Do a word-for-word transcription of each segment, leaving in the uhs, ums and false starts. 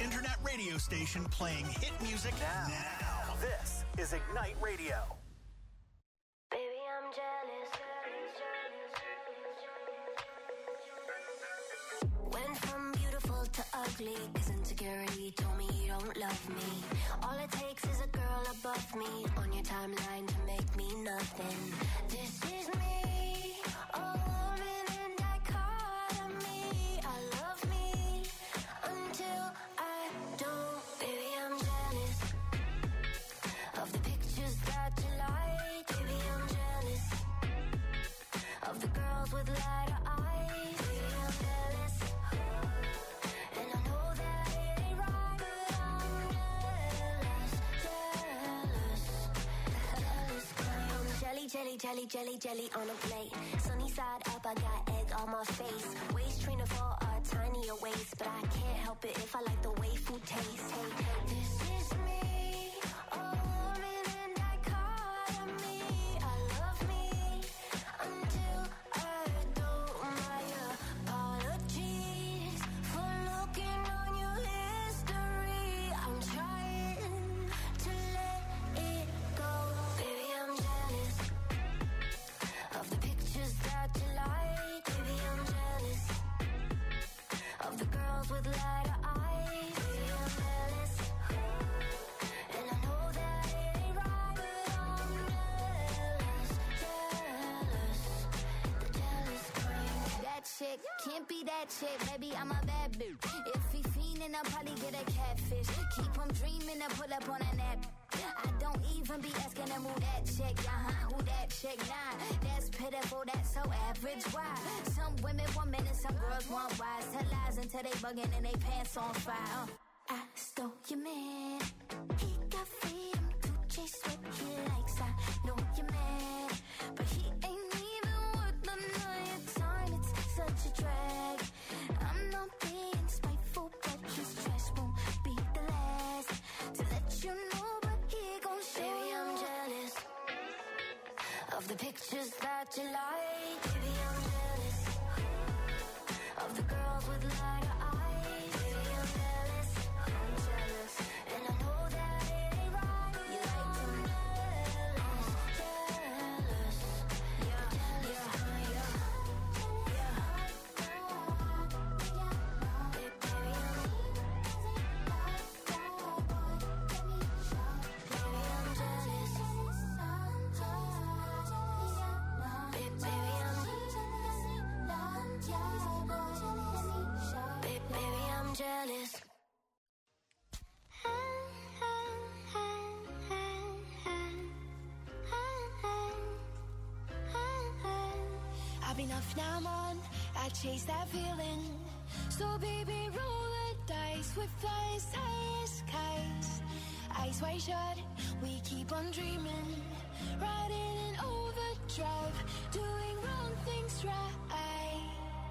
internet radio station playing hit music now. now. This is Ignite Radio. Baby, I'm jealous. Went from beautiful to ugly, 'cause insecurity told me you don't love me. All it takes is a girl above me on your timeline to make me nothing. This is me, a woman in dichotomy. I love me until I don't. Baby, I'm jealous of the pictures that you like. Baby, I'm jealous of the girls with lighter eyes. Baby, I'm jealous, and I know that it ain't right, but I'm jealous, jealous, jealous. I'm jelly, jelly, jelly, jelly, jelly on a plate. Sunny side up, I got egg on my face. Waist trainer for a tinier waist, but I can't help it if I like the way food tastes. Hey, hey, this is me, a woman in dichotomy. I love me until I don't. My apologies for looking on your history. I'm trying to let it go. Baby, I'm jealous of the pictures that you like. Baby, I'm jealous of the girls with lighter eyes. Baby, I'm jealous, and I know that it ain't right, but I'm jealous, jealous, the jealous kind. That chick can't be that chick, maybe I'm a bad bitch. If he fiendin', I'll probably get a catfish. Keep him dreamin' and pull up on a nap. I don't even be asking him who that chick, uh-huh, who that chick, nah. That's pitiful, that's so average, why? Some women want men and some girls want wise. Tell lies until they buggin' and they pants on fire. uh. I stole your man, he got freedom to chase what he likes. I know you're mad, but he ain't even worth the night time. It's such a drag. I'm not being spiteful, but his trash won't be the last to let you know, but he gon' show. Baby, I'm jealous of the pictures that you like. Baby, I'm jealous of the girls with lighter eyes. Baby, I'm jealous, I'm jealous, and I know that it ain't right. You like them jealous, jealous, yeah, jealous, yeah, yeah. Baby, baby, I'm baby, I'm jealous. Baby, baby, I'm baby, baby, I'm jealous. I've been off, now I'm on. I chase that feeling. So baby, roll the dice with flying high skies. Eyes wide shut, we keep on dreaming. Riding in overdrive, doing wrong things right.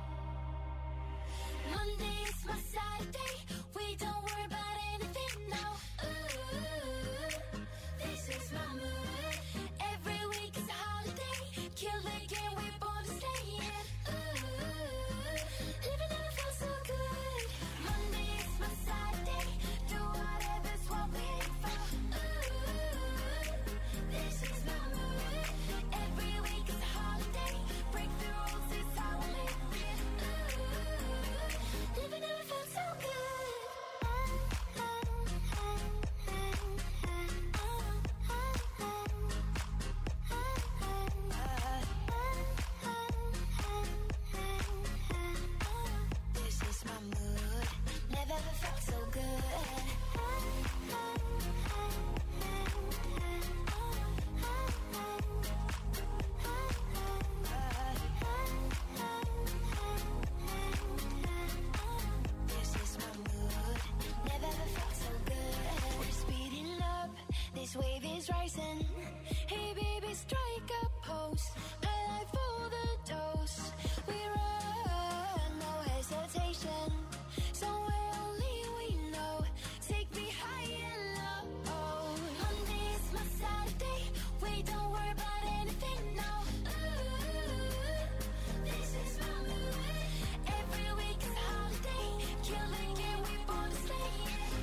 Monday is my Saturday. We don't worry about anything now. Ooh, this is my mood. Every week is a holiday. Kill the game, we're born to stay in. Ooh, living never felt so good. Monday is my Saturday. Do whatever's what we aim for. Ooh, this is my mood. Every week is a holiday. Break the rules, it's how we live it. Ooh, living never felt so good. This is my mood. Never ever felt so good. This is my mood. Never ever felt so good. We're speeding up. This wave is rising. Hey baby, strike a pose. My life for the dose. We run, no hesitation. Somewhere only we know. Take me high and low. Monday is my Saturday. We don't worry about anything now. Ooh, this is my mood. Every week is a holiday. Kill the game, we born to stay in.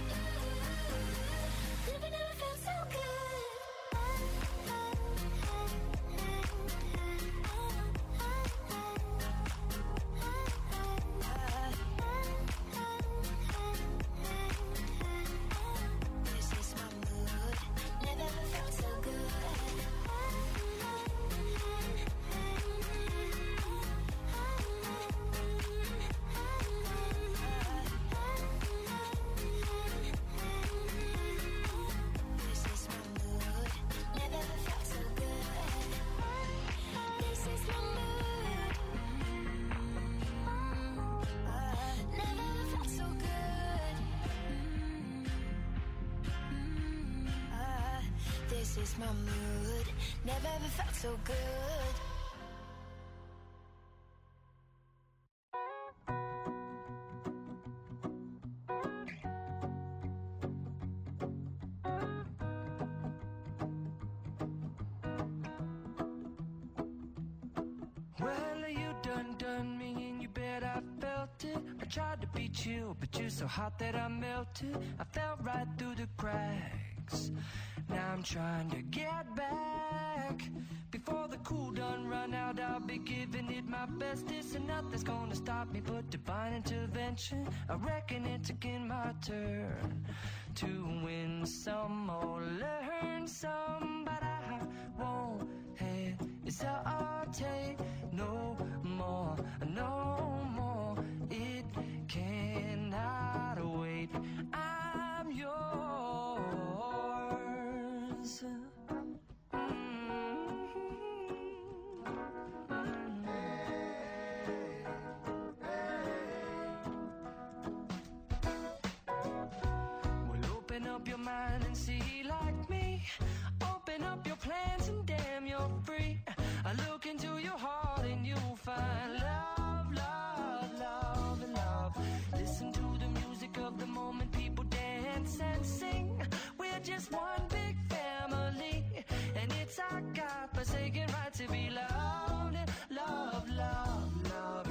is my mood. Never ever felt so good. Well, you done done me and you bet I felt it. I tried to be chill, but you're so hot that I melted. I fell right through the cracks. Now I'm trying to get back. Before the cool done run out, I'll be giving it my bestest. And nothing's gonna stop me but divine intervention. I reckon it's again my turn to win some or learn some. But I won't hesitate no more, no more. It cannot wait. I'm yours. Open up your mind and see like me. Open up your plans and damn, you're free. I look into your heart and you'll find love, love, love, and love. Listen to the music of the moment, people dance and sing. We're just one big family, and it's our God-forsaken right to be loved. Love, love, love,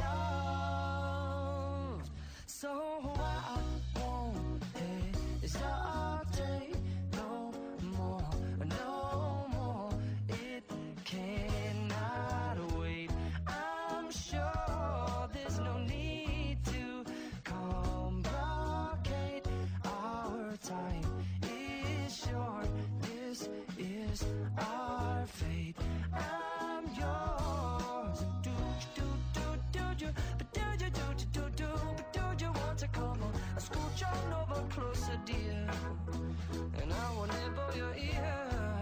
love. So I won't hesitate no more, no more. It cannot wait. I'm sure there's no need to complicate. Our time is short. This is our fate. I'm yours. Do do do do do, but do you do do do, but do you want to come on? Scooch on over closer, dear, and I will nibble your ear.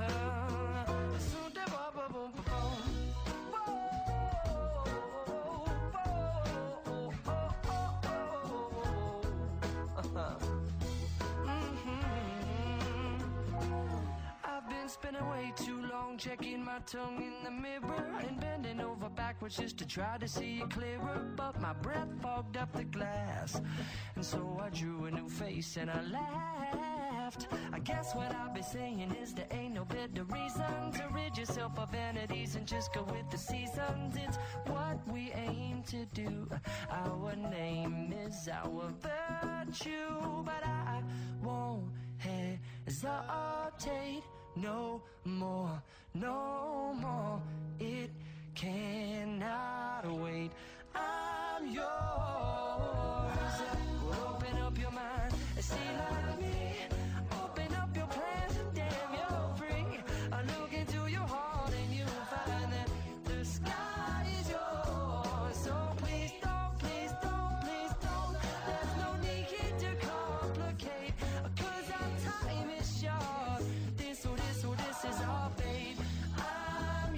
I've been spending way too long checking my tongue in the mirror and bending over backwards just to try to see it clearer. But my breath fogged up the glass, and so I drew a new face and I laughed. I guess what I'll be saying is there ain't no better reason to rid yourself of vanities and just go with the seasons. It's what we aim to do. Our name is our virtue, but I won't hesitate no more, no more. It cannot wait. I'm yours. Open up your mind and see like me. Open up your plans and damn, you're free. I look into your heart and you'll find that the sky is yours. So please don't, please don't, please don't. There's no need to complicate, 'cause our time is short. This or this or this is our fate. I'm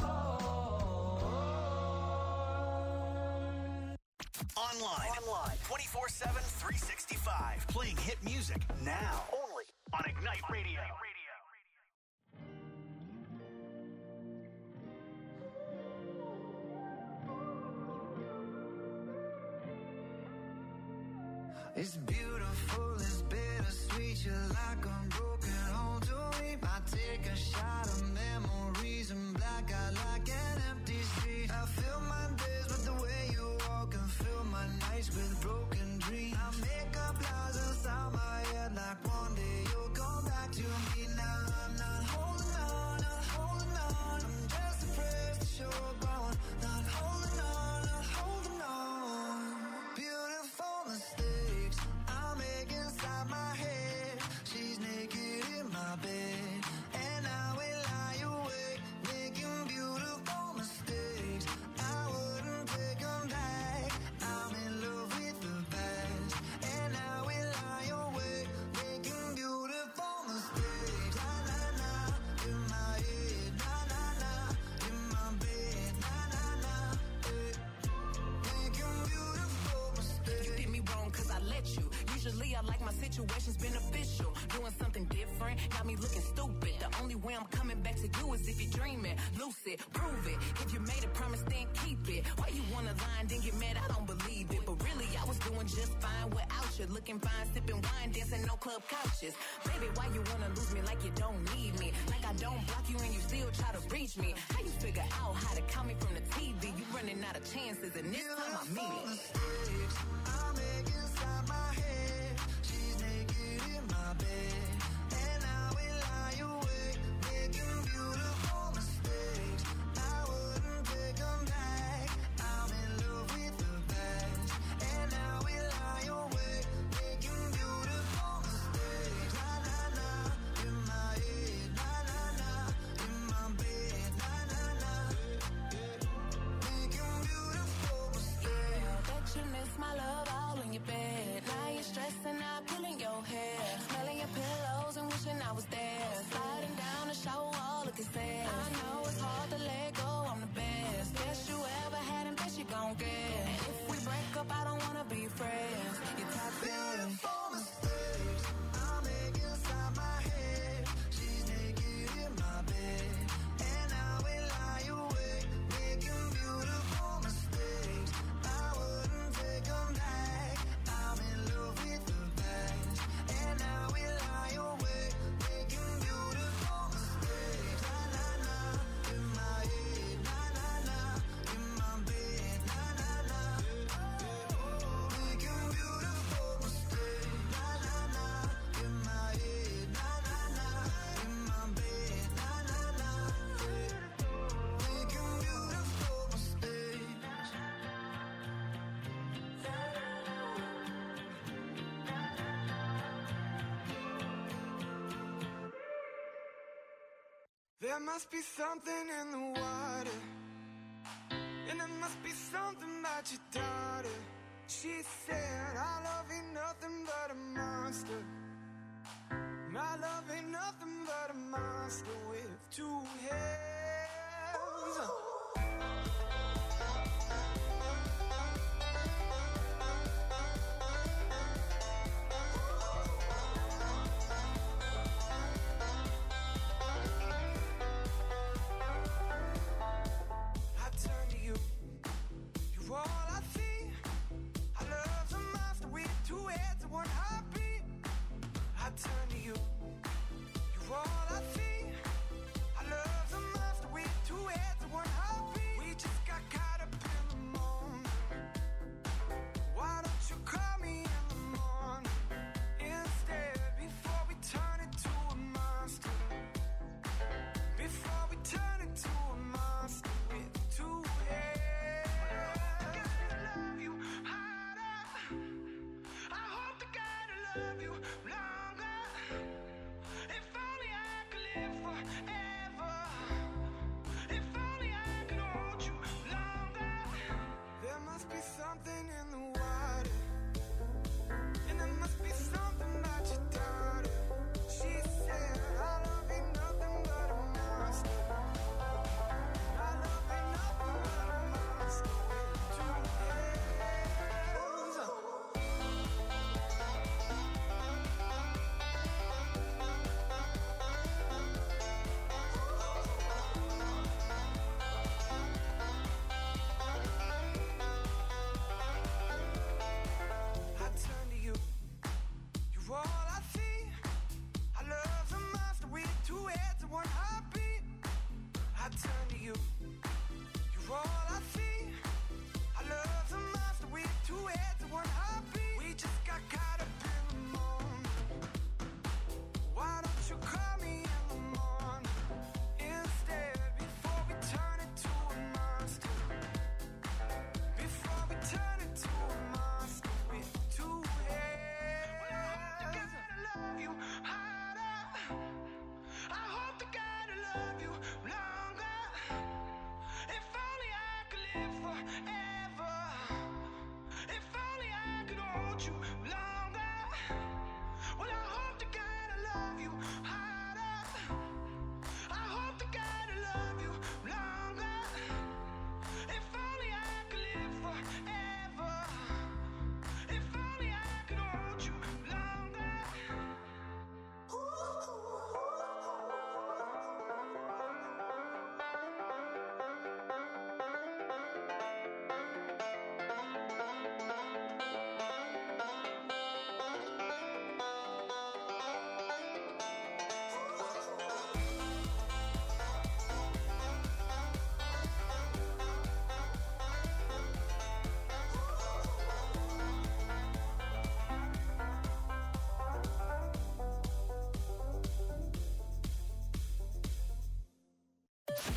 yours. Online. Online. twenty-four seven, three sixty-five. Playing hit music now. Only on Ignite Radio. It's beautiful, it's bittersweet. You're like a broken home to me. I take a shot of memories and black out like an empty street. I fill my days with the way you walk and fill my nights with broken dreams. I make up lies inside my head like one day you'll come back to me. Now I'm not holding on, not holding on. I'm just afraid to show up on. Not holding on, not holding on. Beautiful mistakes I make inside my head. She's naked in my bed, and I will lie awake, making beautiful mistakes. I wouldn't take them back. I'm in love with the past, and I will lie awake, making beautiful mistakes. Na na na, in my head. Na na na, in my bed. Na na na, eh. Making beautiful mistakes. You did me wrong 'cause I let you. Usually I like my situations beneficial. Doing something different friend, got me looking stupid. The only way I'm coming back to you is if you're dreaming. Lucid, prove it. If you made a promise, then keep it. Why you wanna lie and then get mad? I don't believe it. But really, I was doing just fine without you. Looking fine, sipping wine, dancing no club couches. Baby, why you wanna lose me like you don't need me? Like I don't block you and you still try to reach me. How you figure out how to call me from the T V? You running out of chances and this time I mean it. I make inside my head. She's naked in my bed, and I will lie awake, making beautiful mistakes. I wouldn't take them back. I'm in love with the past, and I will lie awake, making beautiful mistakes. Na na na, in my head, na na na, in my bed, na na na, making beautiful mistakes. Yeah, bet you miss my love all in your bed. Now you're stressing out, pulling your hair, smelling your pillows and wishing I was there. Sliding down the shower wall, looking sad. I know it's hard to let go, I'm the best. Best you ever had and best you gon' get. And if we break up, I don't wanna be friends. You're toxic. Beautiful mistakes I make inside my head. She's naked in my bed, and I will lie awake, making beautiful mistakes. I wouldn't take them back. I'm in love with the past, and I will lie awake, making beautiful mistakes. Na na na, in my head, na na na, in my bed, na na na, making beautiful mistakes. Na na na, in my head, na na na, in my bed, na na na, making beautiful mistakes. There must be something in the water, and there must be something about your daughter. She said, our love ain't nothing but a monster. My love ain't nothing but a monster with two heads. I turn to you, you're all I see. I love the monster with two heads and one heartbeat. I turn to you, you're all I see. I love the monster.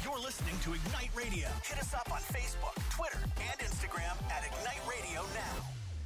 You're listening to Ignite Radio. Hit us up on Facebook, Twitter, and Instagram at Ignite Radio Now.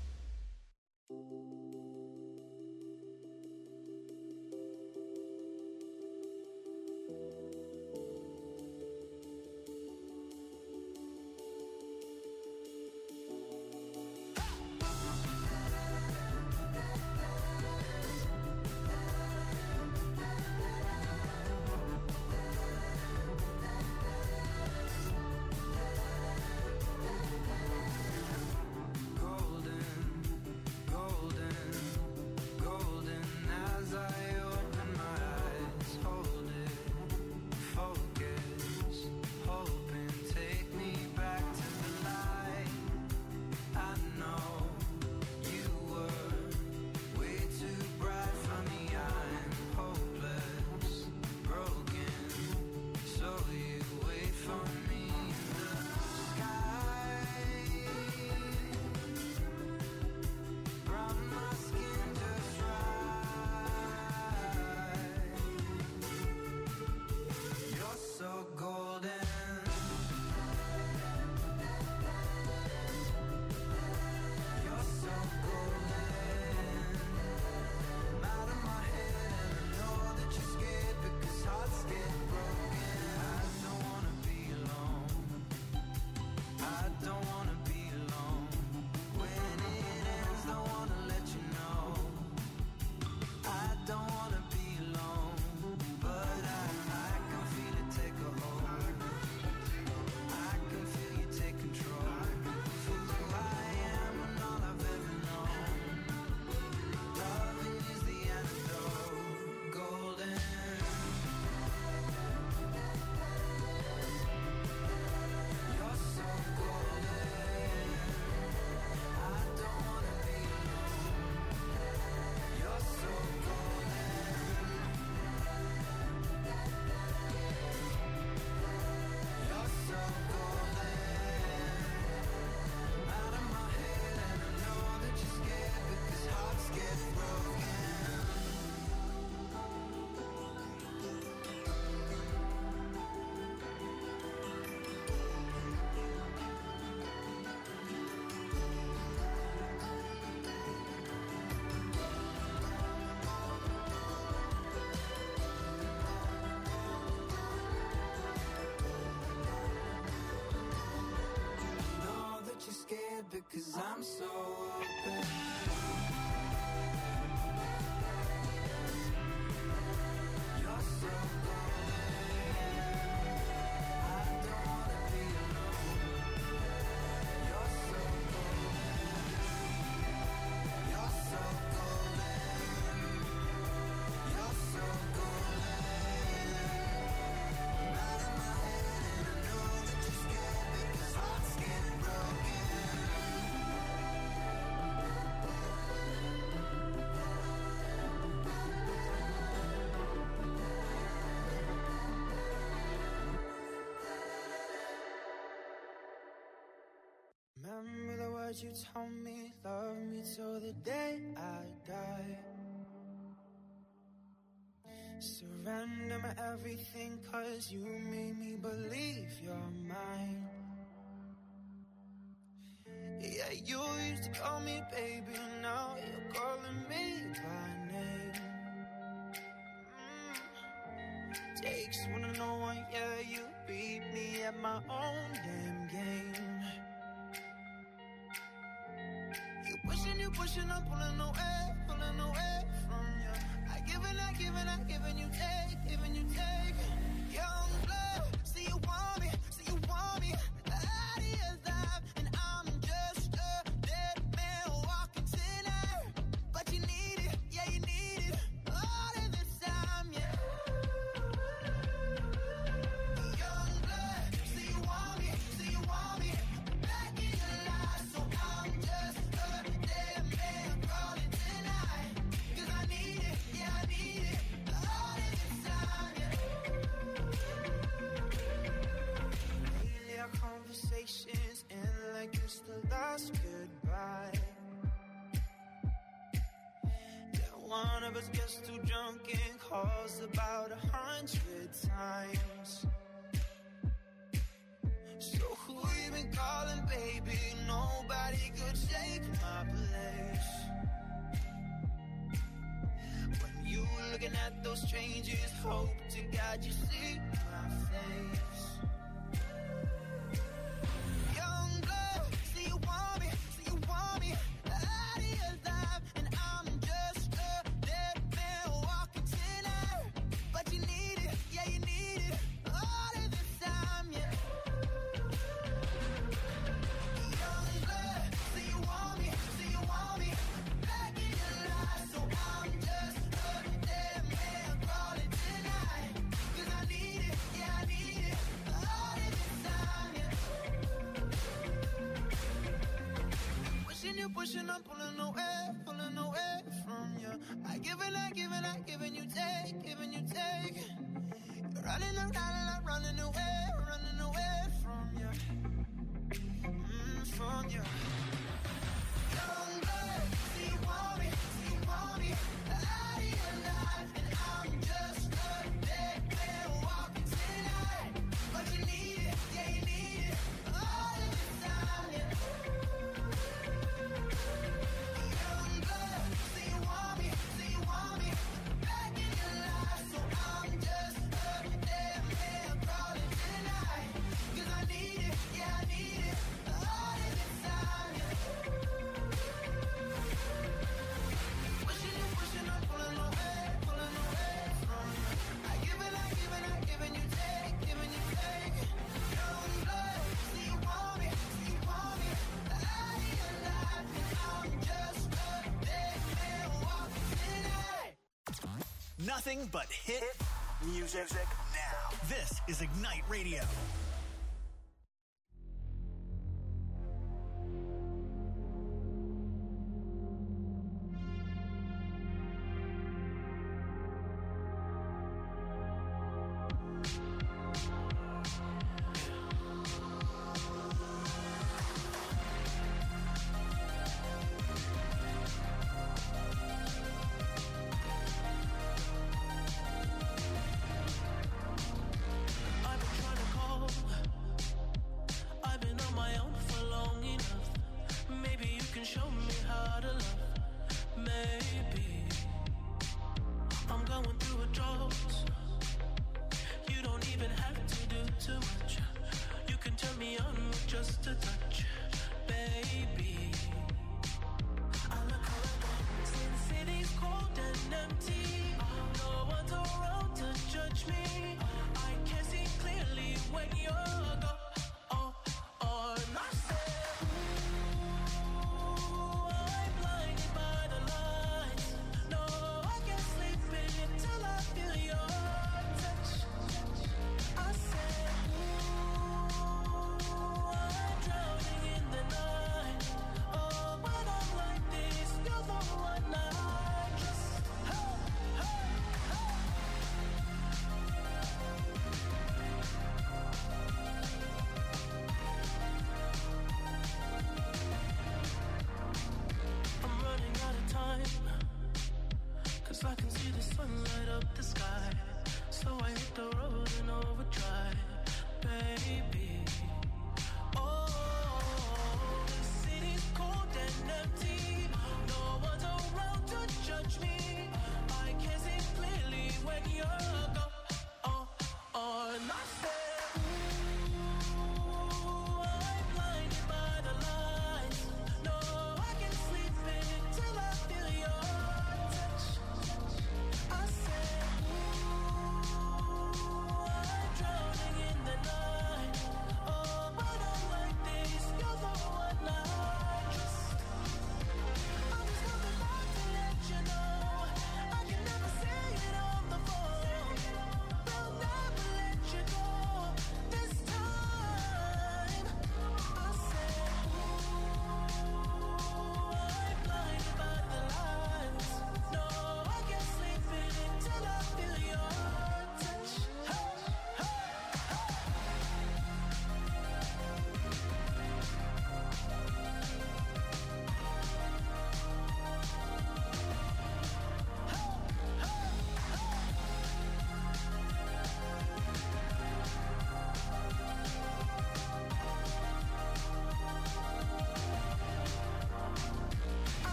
Because I'm so open. You're so golden. I don't wanna be alone. You're so golden. You're so golden. You're so golden. I'm out of my head and I know that you're scared because hearts get broken. Remember the words you told me, love me till the day I die. Surrender my everything, cause you made me believe you're mine. Yeah, you used to call me baby, now you're calling me by name. Mm. Takes one to know one, yeah, you beat me at my own damn game. You pushing, you pushing, I'm pulling away, pulling away from you. I give and I give and I give and you take, give and you take. Young blood, see you want me, see you want me. Out of your life, and I'm just a dead man walking tonight. But you need it, yeah you need it, all of this time, yeah. Young blood, see you want me, see you want me. Back in your life, so I'm just a dead man calling tonight. Cause I need it, yeah I need it, all of this time, yeah. Lately our conversations end like it's the last goodbye. Yeah, one of us gets too drunk and calls about a hundred times. calling, baby. Nobody could take my place. When you looking at those strangers, hope to God you see my face. Young blood, see you want me, see you want me out of your life, and I'm just a dead man walking tonight. But you need it, yeah you need it, all of this time, yeah. Young blood, see you want me, see you want me back in your life, so I'm just a dead man calling tonight. 'Cause I need it, yeah I need it, all of this time, yeah. Pushing you, pushing, I'm pulling away, pulling away from you. I give and I give and I give and you take, giving you take. You're running around and I'm running away, running away from you, mm, from you. Young blood, see you want me, see you want me out of your life, and I'm just a dead man walking tonight. But you need it, yeah you need it, all of this time, yeah. Young blood, see you want me, see you want me back in your life, so I'm just a dead man crawling tonight. 'Cause I need it, yeah I need it, all of this time, yeah. Pushing you, pushing, I'm pulling away, pulling away from you. I give and I give and I give and you take, giving you take. Young blood, see you want me, see you want me out of your life, and I'm just a dead man walking tonight. Nothing but hit music now. This is Ignite Radio. I've been trying to call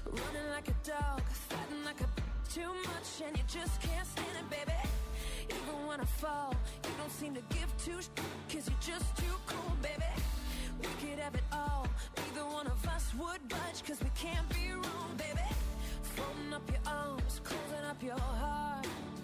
running like a dog, fighting like a too much, and you just can't stand it, baby. Even when I fall, you don't seem to give two sh- cause you're just too cool, baby. We could have it all, neither one of us would budge, cause we can't be wrong, baby. Folding up your arms, closing up your heart.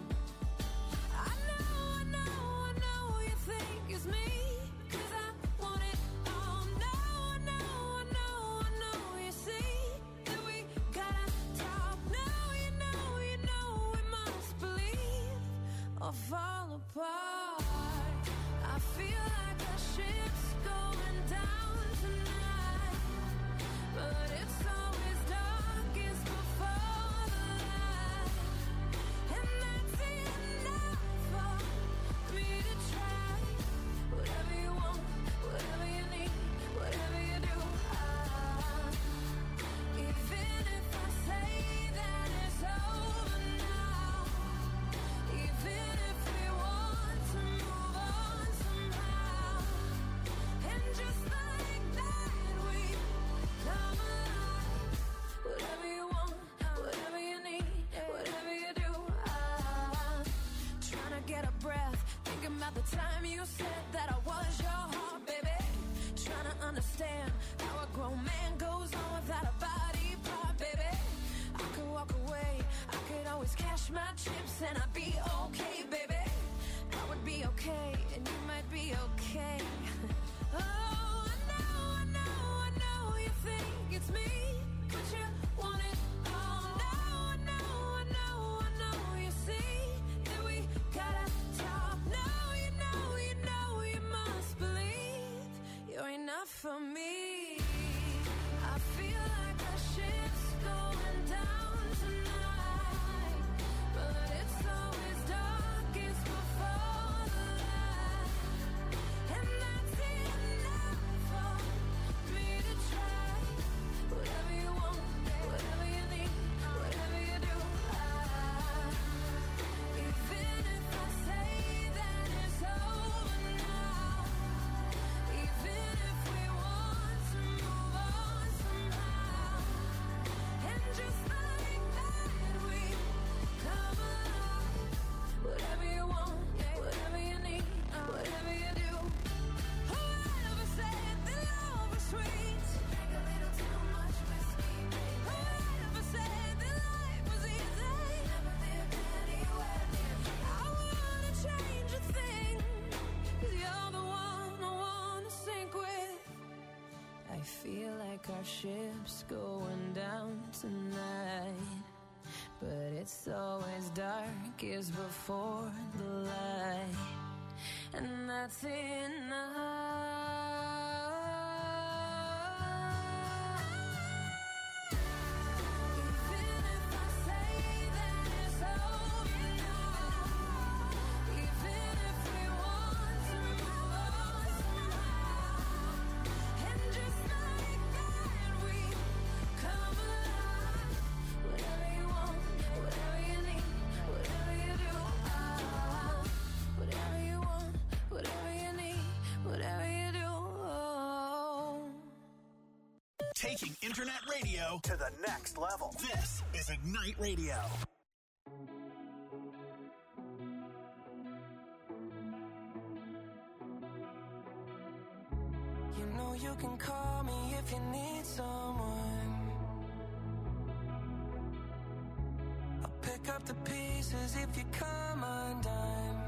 I know, I know, I know you think it's me, cause I want it all. No, I know, I know, I know you see that we gotta talk. No, you know, you know we must believe or fall apart. I feel like the ship's going down tonight, but it's always darkest before the light, and that's enough for me to try. Whatever you want, whatever you need, whatever you do, I, even if I say that it's over now, even if we want to move on somehow, and just like that we come alive. Whatever you want, whatever you need, whatever you do, I'm trying to get a breath, thinking about the time you said that I was your heart, baby. Trying to understand how a grown man goes on without a body part, baby. I could walk away, I could always cash my chips and I'd be okay, baby. I would be okay, and you might be okay. Oh, I know, I know, I know you think it's me, but you want it all. No, I know, I know, I know you see that we gotta talk. No, you know, you know you must believe you're enough for me. I feel like the ship's going down tonight, but it's always darkest before the light, and that's enough for me to try. Whatever you want, whatever you need, whatever you do, I, even if I say that it's over now, even if we want to move on somehow, and just like that we come alive. Whatever you want, whatever you need, whatever you do. Whoever said that love was sweet, drink a little too much whiskey, baby. Whoever said that life was easy, never lived anywhere near me. I wouldn't change a thing, cause you're the one I wanna sink with. I feel like our ship's going down tonight, but it's always darkest before the light, and that's enough. Even if I say that it's over now, even if we want to move on somehow, and just like that we come alive. Whatever you want, whatever you need, whatever you do, I, whatever you want, whatever you need, whatever you do. Taking internet radio to the next level. This is Ignite Radio. You know you can call me if you need someone. I'll pick up the pieces if you come undone.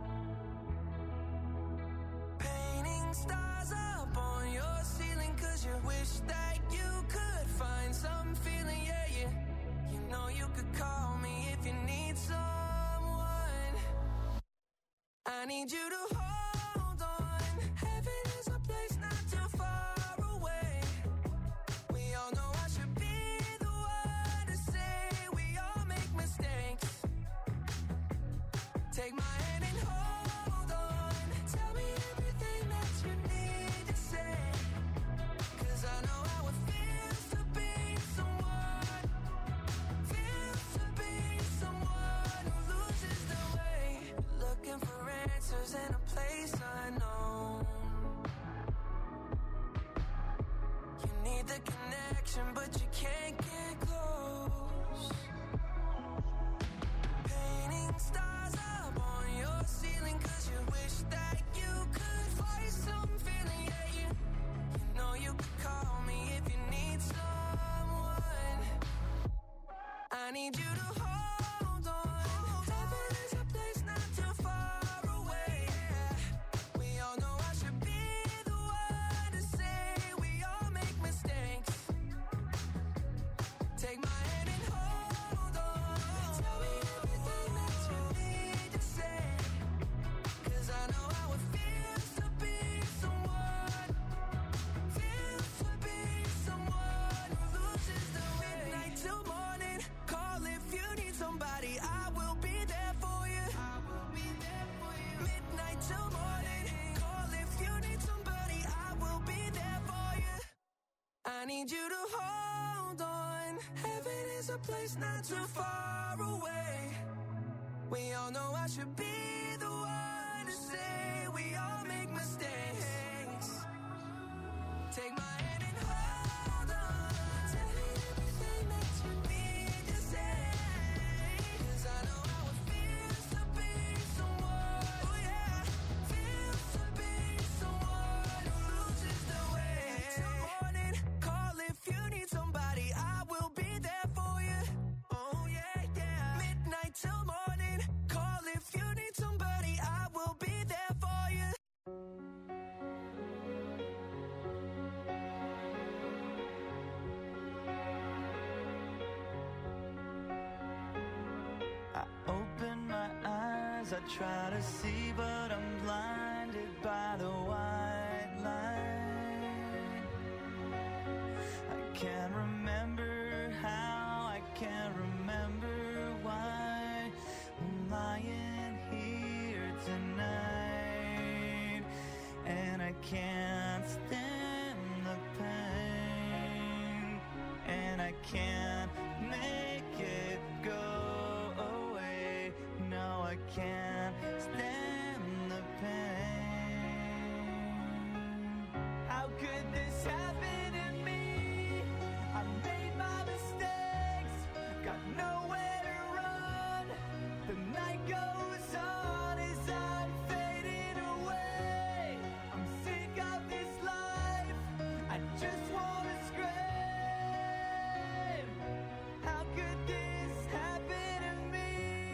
Painting stars up on your ceiling, cause you wish that you could find some feeling, yeah, yeah. You know you could call me if you need someone. I need you to hold on. Heaven is a place not too far away. We all know I should be the one to say we all make mistakes. Take my hand and hold on. Tell me everything that you need to say, cause I know how it feels to be someone, feels to be someone who loses their way, looking for answers in a place unknown. You need the connection, but you can't get close. need you to hold on. Heaven is a place not too far away. We all know I should be the one to say we all make mistakes. Take my hand and hold on. Tell me everything that you need to say. 'Cause I know how it feels to be someone. Feels to be someone who loses the way. Midnight till morning. Call if you need somebody. I will be there for you. I will be there for you. Midnight till morning. Call if you need somebody. I will be there for you. I need you to hold on. Heaven is a place not too far away. We all know I should be the one to say we all make mistakes. Take my hand and hold on. Tell me everything that you need to say. 'Cause I know how it feels to be someone. Oh yeah, feels to be someone who loses the way. Till morning, call if you need somebody. I will be there for you. Oh yeah, yeah. Midnight till morning, call if you need somebody. I will be there for you. I open my eyes, I try to see, but I'm blinded by the white line. I can't remember how, I can't remember why I'm lying here tonight. And I can't stand the pain, and I can't make it go away. No, I can't stand the pain. How could this happen to me? I made my mistakes, got nowhere to run. The night goes on as I'm fading away. I'm sick of this life, I just wanna scream. How could this happen to me?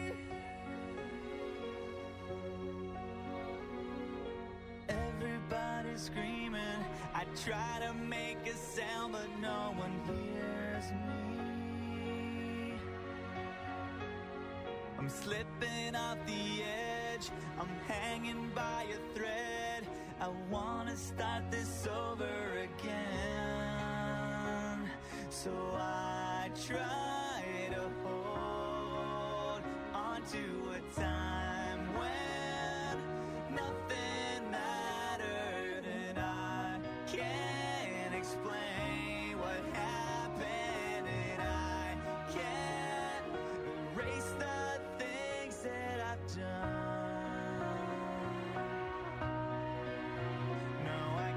Everybody's screaming, I try to make a sound, but no one hears me. I'm slipping off the edge, I'm hanging by a thread. I wanna start this over again. So I try to hold on to a time when nothing mattered, and I can't explain what happened, and I can't erase the things that I've done. No, I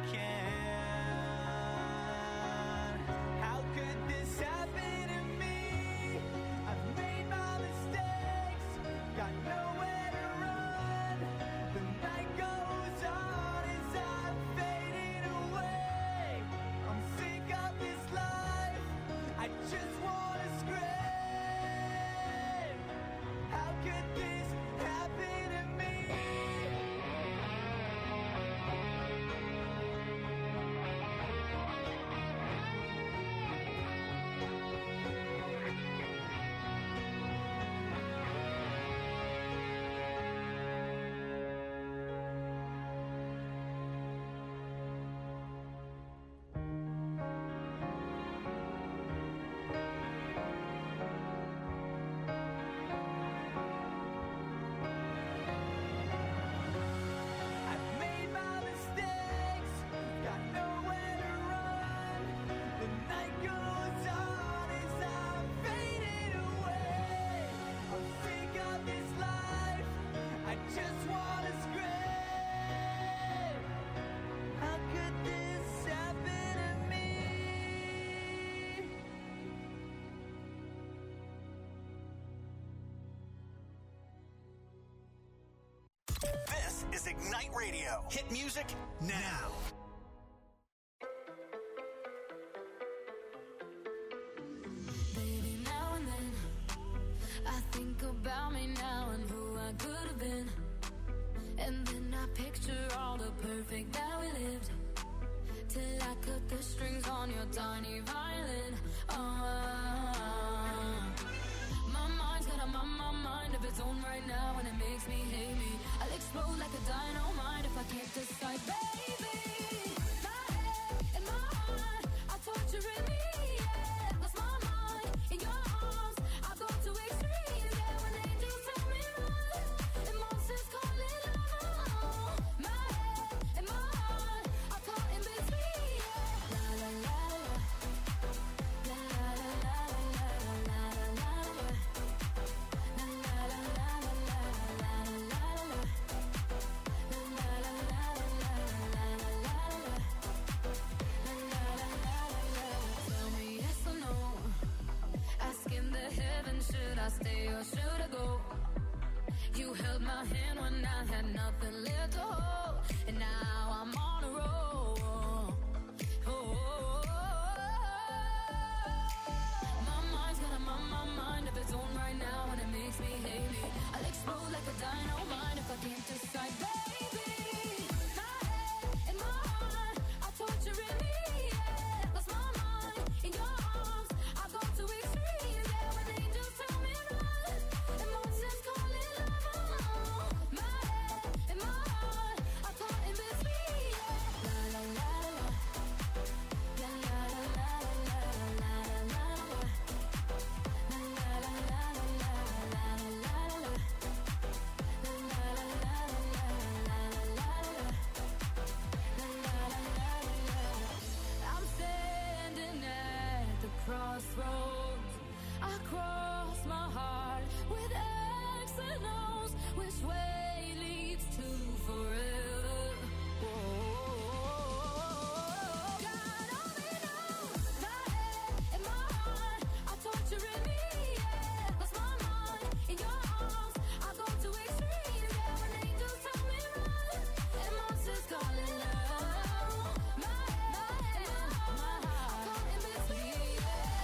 can't. How could this happen to me? I've made my mistakes, got nowhere to run. The night goes on as I'm fading away. I'm sick of this life, I just wanna scream. How could this happen to me? I've made my mistakes, got nowhere to run. The night goes on as I'm fading away. I'm sick of this life, I just wanna scream. How could this happen to me? This is Ignite Radio. Hit music now. Baby, now and then I think about me now and who I could have been. And then I picture all the perfect that we lived. Till I cut the strings on your tiny violin. Uh, my mind's got a my, my mind of its own right now, and it makes me hate me. I'll explode like a dynamite if I can't decide, baby. My head and my heart are torturing me. Yeah, lost my mind in your arms. I go to extremes. Yeah, when angels tell me run, and monsters call it love. My head and my heart are caught in between. Yeah. La la la la, la la la la la la la la. Should I stay or should I go? You held my hand when I had nothing left to hold, and now I'm on a roll. Oh, oh, oh, oh. My mind's got a my, my mind of its own right now, and it makes me hate me. I'll explode like a dynamite if I can't decide, baby. My head and my heart are torturing me. Yeah, lost my mind in your arms. I go to extremes. Yeah, when angels tell me run, and monsters call it love. My head and my heart are caught in between. Yeah. La la la la, la la la la la la la la. La la la la la la la la la. La la la la la la la la. I'm standing at the crossroads. I cross my heart with X and O's. Which way leads to forever? Whoa. God only knows. My head and my heart are torturing me. Yeah, lost my mind in your arms. I go to extremes. Yeah, when angels tell me run, and monsters call it love. My head and my heart are caught in between.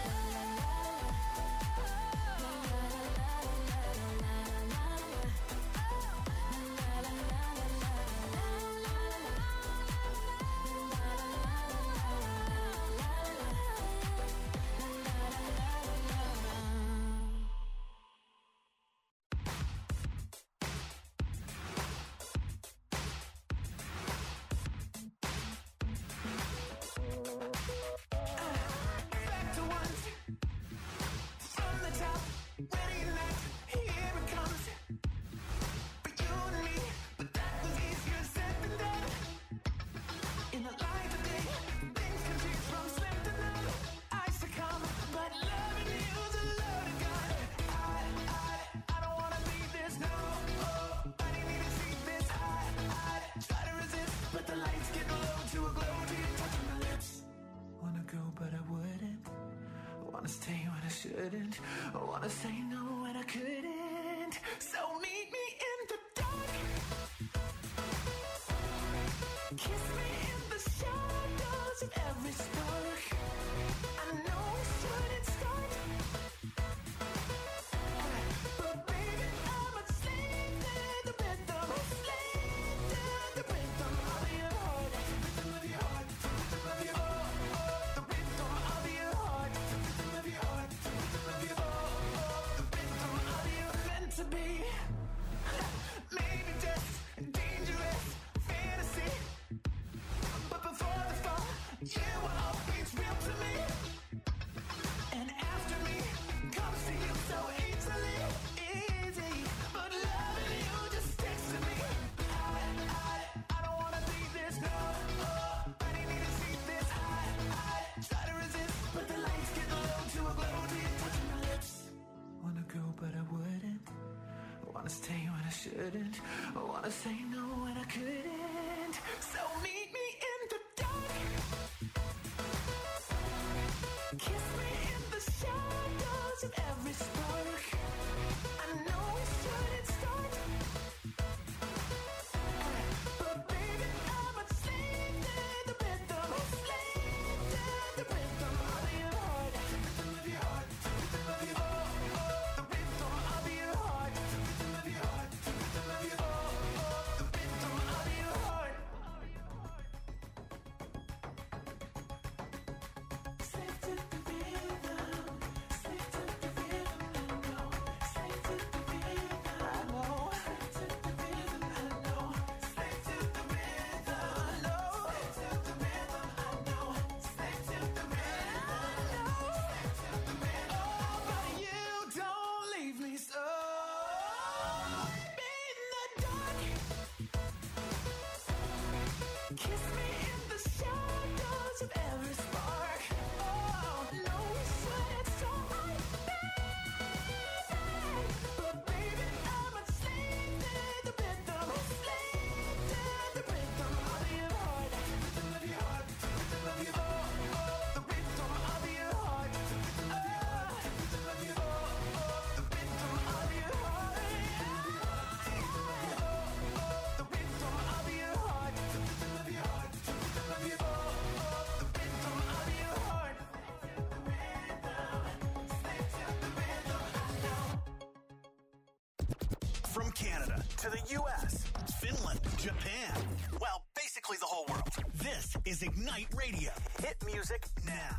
Back to once, from the top, ready left, here it comes. For you and me, but that was easier said than done. In the light of day, things can change from slim to none. I succumb, but loving you's a load of gun. I, I, I don't wanna leave this, no. Oh, I didn't even see this. I, I try to resist, but the lights get low to a glow till you're touching my lips. Wanna go, but I wouldn't. Wanna stay when I shouldn't. I wanna say no when I couldn't. So meet me in the dark. Kiss me in the shadows of every spark. I know we shouldn't start, but baby, I'm a slave to the rhythm. Slave to the rhythm of your heart. Rhythm of your heart. Rhythm of your heart. The rhythm of your heart. Rhythm of your heart. Rhythm of your heart. The rhythm of your meant to be. Maybe just dangerous fantasy, but before the fall, you were always real to me. And after me comes to you so easily, easy. But loving you just sticks to me. I, I, I don't wanna leave this, no. Oh, I didn't even see this. I, I try to resist, but the lights get low to a glow till you're touching my lips. Wanna go, but I wouldn't. I wanna stay when I shouldn't. I wanna say no when I couldn't. So meet me in the dark. Kiss me in the shadows of every spark. I know we shouldn't start, but baby, I'm a slave to the rhythm. Slave to the rhythm of your heart. Rhythm of your heart. Rhythm of your heart. The rhythm of Canada to the U S, Finland, Japan. Well, basically the whole world. This is Ignite Radio. Hit music now.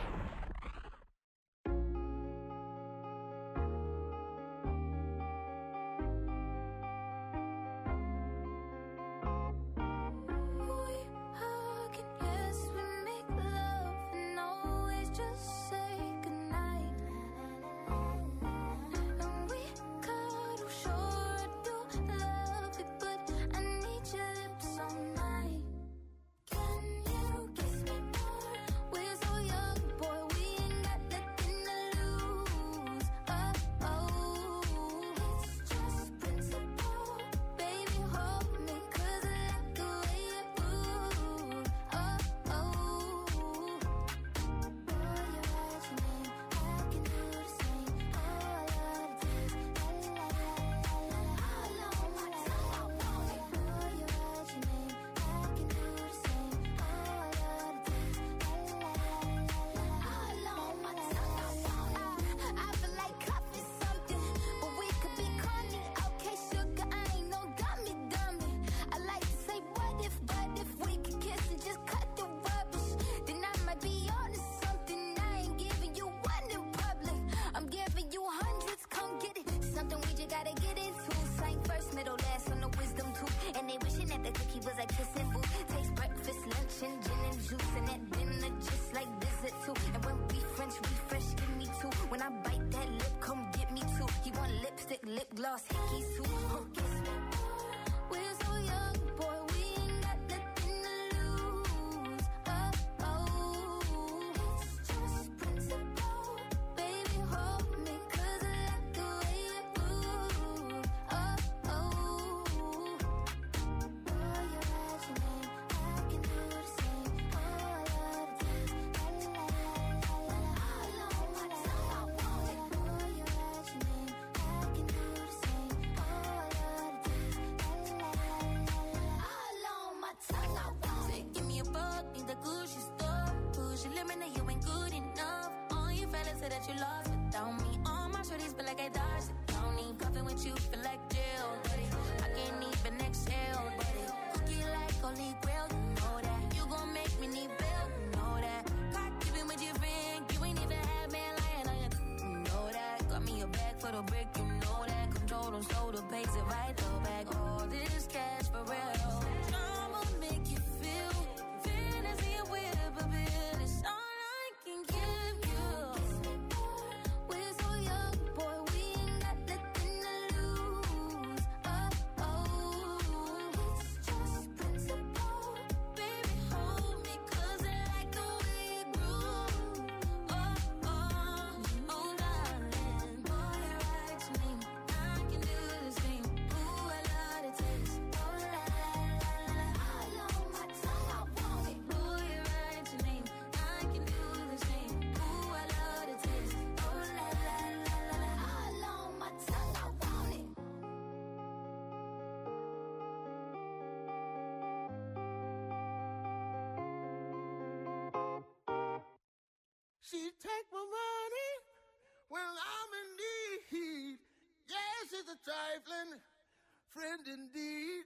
She take my money when I'm in need. Yes, she's a trifling friend indeed.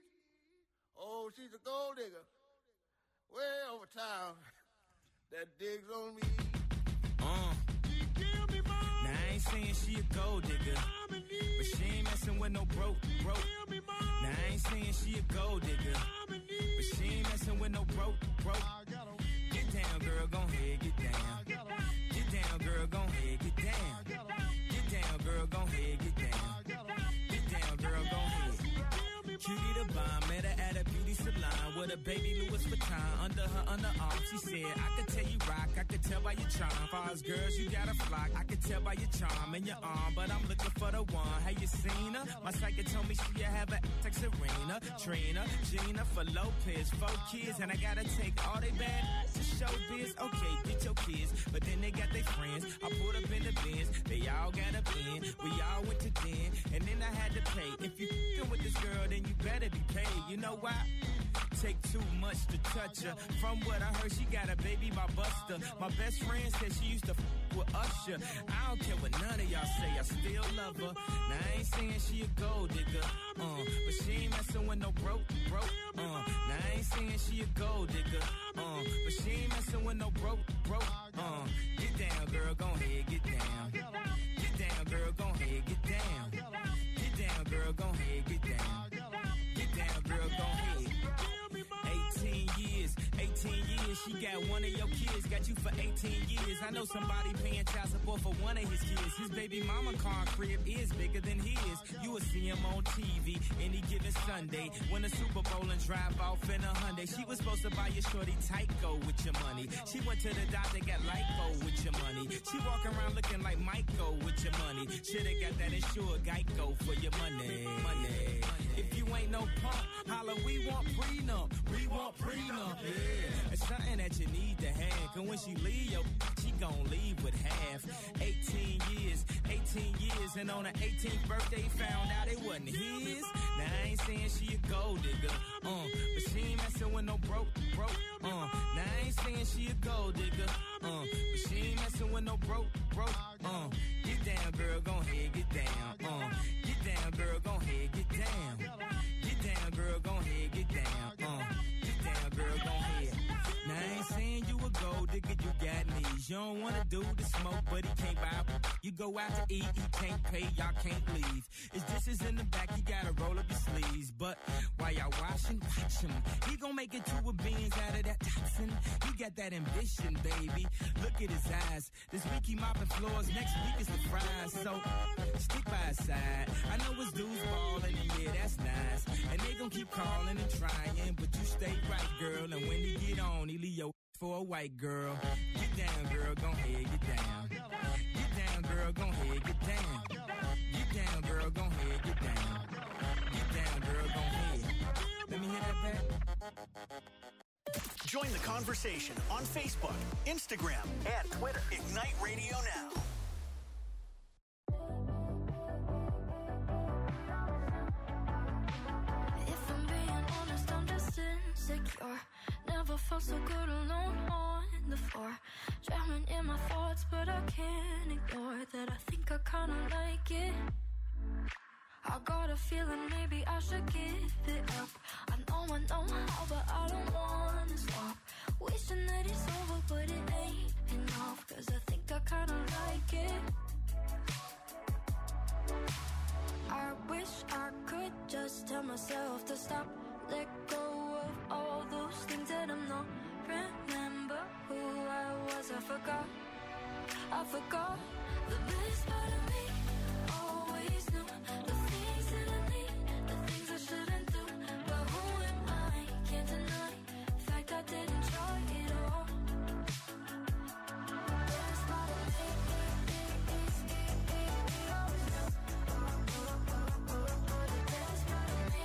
Oh, she's a gold digger way over town that digs on me. Uh. She give me money. Now I ain't saying she a gold digger, I'm in need. but she ain't messing with no broke, broke. Give me money. Now I ain't saying she a gold digger, I'm in need. but she ain't messing with no broke, broke. I got a Get down, girl, gon' head, get down. I got a Get down, girl, gon' head, get down. Get down, girl, gon' head, get down. Get down, girl, gon' head. Cutie the bomb, met her at a beauty salon with a baby Louis Vuitton under her underarm. She said, I could tell you rock, I could tell by your charm. Far as girls, you got a flock, I could tell by your charm and your arm. But I'm looking for the one, have you seen her? My psychic told me she have a like Serena, Trina, Gina for Lopez, four kids, and I gotta take all they bad to show biz. Okay, get your kids, but then they got their friends. I pulled up in the Benz, they all got up in. We all went to den, and then I had to pay. If you f***ing with this girl, then you better be paid. You know why? Take too much to touch her. From what I heard, she got a baby by Buster. My best friend said she used to f*** with Usher. I don't care what none of y'all say, I still love her. Now I ain't saying she a gold digger, uh, but she ain't messing with no broke, broke, uh. Now I ain't saying she a gold digger, uh, but she ain't messing with no broke, broke, uh. Get down, girl, gon' head, get down. Get down, girl, gon' head, get down. Get down, girl, gon' head, get down. Get down, girl, gon' head. eighteen years, eighteen years, she got one of your kids, got you for eighteen years. I know somebody paying child support for one of his kids. His baby mama car crib is bigger than his. You will see him on T V any given Sunday. Win a Super Bowl and drive off in a Hyundai. She was supposed to buy your shorty Tyco with your money. She went to the doctor, got Lyco with your money. She walk around looking like Michael with your money. Shoulda got that insured Geico for your money. Money. If you ain't no punk, holla, we want prenup. We want prenup, yeah. It's something that you need to have. Cause when she leave, yo, she gon' leave with half. eighteen years, eighteen years, and on her eighteenth birthday, found out it wasn't his. Now I ain't saying she a gold digger, uh, but she ain't messing with no broke, broke, uh. Now I ain't saying she a gold digger, uh, but she ain't messing with no broke, broke, uh. Get down, girl, gon' head, get down, uh. Get down, girl, gon' head, get down. Get down, girl, gon' head, get down, uh. Get down, girl, gon' head. Now I ain't saying you a gold digger, you got knees. You don't wanna do the smoke, but he can't buy. You go out to eat, he can't pay, y'all can't leave. His dishes in the back, you gotta roll up your sleeves. But while y'all washing, watch him. He gon' make it to a beans out of that toxin. He got that ambition, baby. Look at his eyes. This week he mopping floors, next week is the fries. So stick by his side. I know his dudes ballin', and yeah, that's nice. And they gon' keep calling and trying, but you stay right, girl. And when he get on, he leave your for a white girl. Get down, girl, gon' head, get down. Get down, girl, gon' head, get down. Get down, girl, gon' head, get down. Get down, girl, gon' head. Let me hear that back. Join the conversation on Facebook, Instagram, and Twitter. Ignite Radio Now. If I'm being honest, I'm just insecure. Never felt so good alone on the floor. Drowning in my thoughts, but I can't ignore that. I think I kinda like it. I got a feeling maybe I should give it up. I know I know how, but I don't wanna stop. Wishing that it's over, but it ain't enough. Cause I think I kinda like it. I wish I could just tell myself to stop. Let go of all those things that I'm not. Remember who I was, I forgot. I forgot the best part of me. Always knew the things that I need, the things I shouldn't do. But who am I? Can't deny the fact I didn't try it all. The best part of me is always know. The best part of me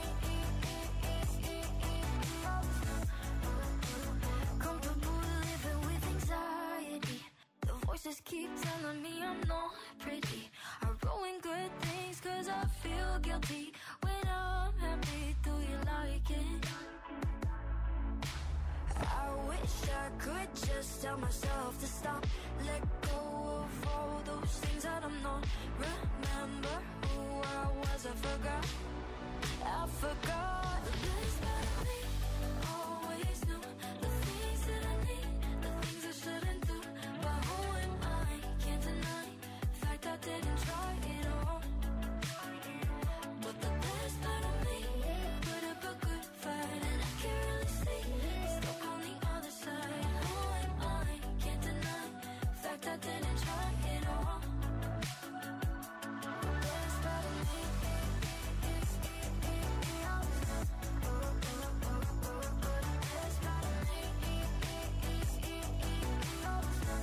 always know. Comfortable living with anxiety. The voices keep telling me I'm not pretty. I ruin good things cause I feel guilty. When I'm happy, do you like it? I wish I could just tell myself to stop. Let go of all those things that I'm not. Remember who I was, I forgot. I forgot the best part of me. Always knew the things that I need, the things I shouldn't do. But who am I? Can't deny the fact I didn't try it all. But the best part of me put up a good fight, and I can't really see it's stuck on the other side. Who am I? Can't deny the fact I didn't try it all. The best part of me is always know. The best part of me is always know.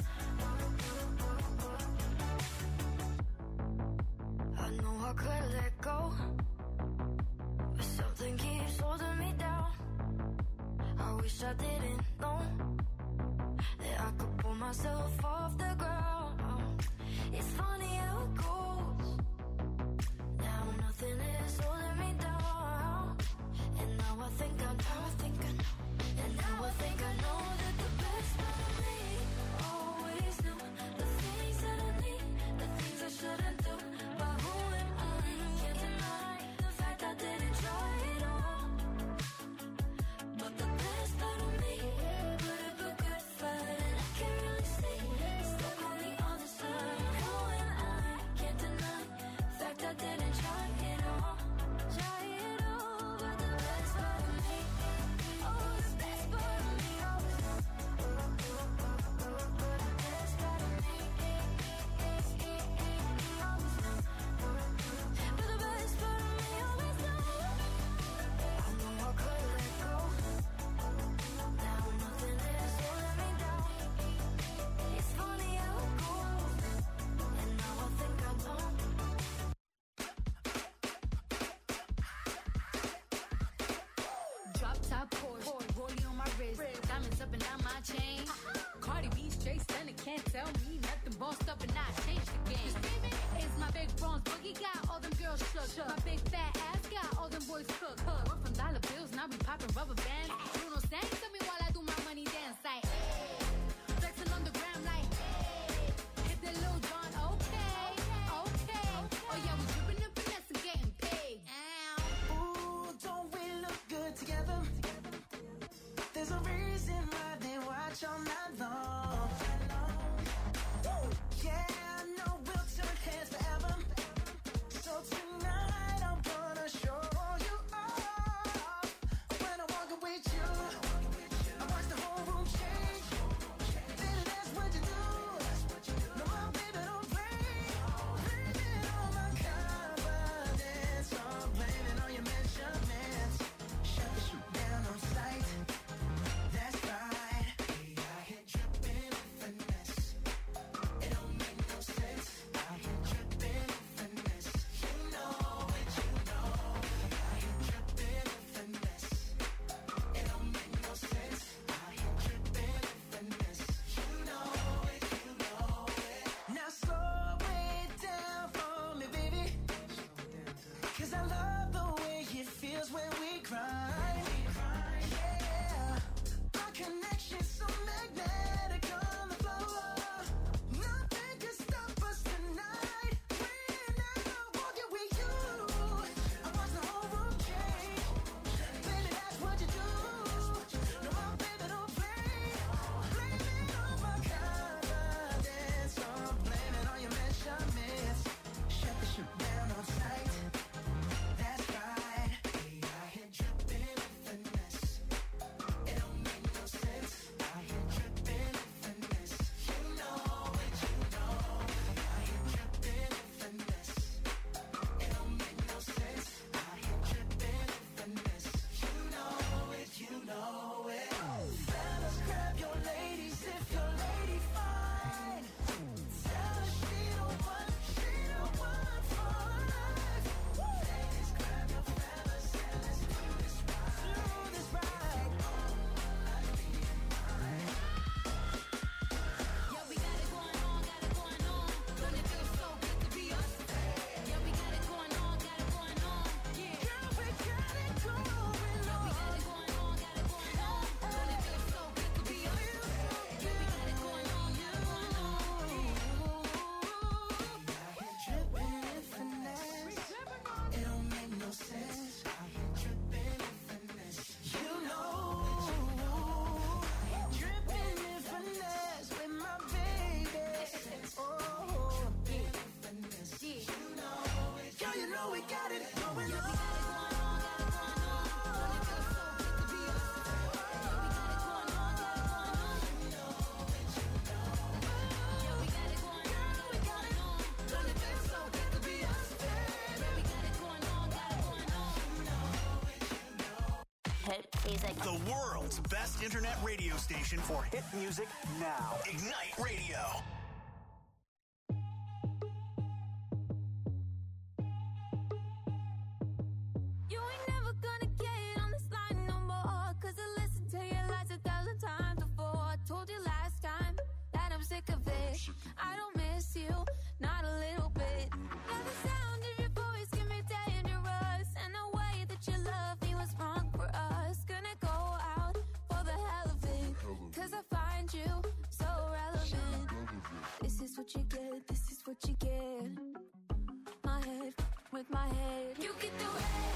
I know I could let go, but something keeps holding me down. I wish I didn't know that I could pull myself myself off the ground. It's funny how it goes. Now nothing is holding me down. And now I think I know, I think I know. And now I think I know that the best part of me always knew the things that I need, the things I shouldn't do. But who am I? Can't deny the fact I didn't try it all. But the best part of me would have a good fight, and I can't really see stuck on the other side. Who am I? Can't deny the fact I didn't try it all. Try it all, but the best part of me, oh, the best part of me, oh, the best part of me, but the best part of me always knows. I know I could let go. Now nothing is holding me down. It's funny how it goes. And now I think I don't. Drop top Porsche, rollie on my wrist, diamonds up and down my chain. Cardi B straight stunning, can't tell me nothing. Bossed up and I changed the game. It's my big bronze boogie, got all them girls shook. My big fat ass got all them boys cooked. We're from dollar bills, now we popping rubber bands. Bruno sang to me while I do my money dance like, hey. Flexing on the gram like, hey. Hit the Lil Jon, okay, okay. Oh yeah, we dripping and finesse and getting paid. Ow. Ooh, don't we look good together? There's a reason why they watch all night long. Woo! Yeah, I know we'll turn heads forever. So tonight I'm gonna show you off. When I walk with you, I watch the whole room change. Baby, that's what you do. No, my baby, don't play. Blame it on my confidence, or blame it on your measurements. Shut the shoot down on sight. That's right. I hit dripping with finesse. It don't make no sense. I hit dripping with finesse. You know it, you know. I hit dripping with finesse. It don't make no sense. I hit dripping with finesse. You know it, you know it. Now slow it down for me, baby. 'Cause I love the way it feels when we grind. Yeah. Our connection's so magnetic on the floor. Nothing can stop us tonight. When I'm walking with you, I watch the whole room change. Baby, that's what you do. No, my baby, don't play. Blame it on my confidence, or blame it on your measurements. Shut the shoot down on sight. That's right. I hit dripping with finesse. It don't make no sense. I hit dripping with finesse. You know it, you know. I hit dripping with finesse. It don't make no sense. I hit dripping with finesse. You know it, you know it. Fellas, grab your ladies if your lady fine. Tell her she the one, she the one for life. Ladies, grab your fellas and let's do this right. Do this right. Yeah, we got it going on, got it going on. Don't it feel so good to be us? Yeah, we got it going on, got it going on. Yeah, Girl, we got it going yeah, we on. got it going on, got it going on. Don't it feel so good to be us? Yeah, we got it going on, got it going on. I hit dripping with finesse. It don't make no sense. I hit dripping with finesse. You know. Dripping with finesse with my baby. Oh, finesse. You know it. Girl, you know we got it going Yeah, we on. got it going on, got it going on. Don't it feel so good to be us? Yeah, we got it going on, got it going on. Yeah, we got it going on, got it going on. Don't it feel so good to be us? Yeah, we got it going on, got it going on. Hit music. The world's best internet radio station for hit music now. Ignite Radio. You ain't never gonna get on this line no more. 'Cause I listened to your lies a thousand times before. I told you last time that I'm sick of it. I don't miss you, not a little bit. And the sound of your voice can be dangerous, and the way that you love me was wrong for us. Gonna go out for the hell of it, cause I find you so relevant. This is what you get, this is what you get. My head with my head. You get the way.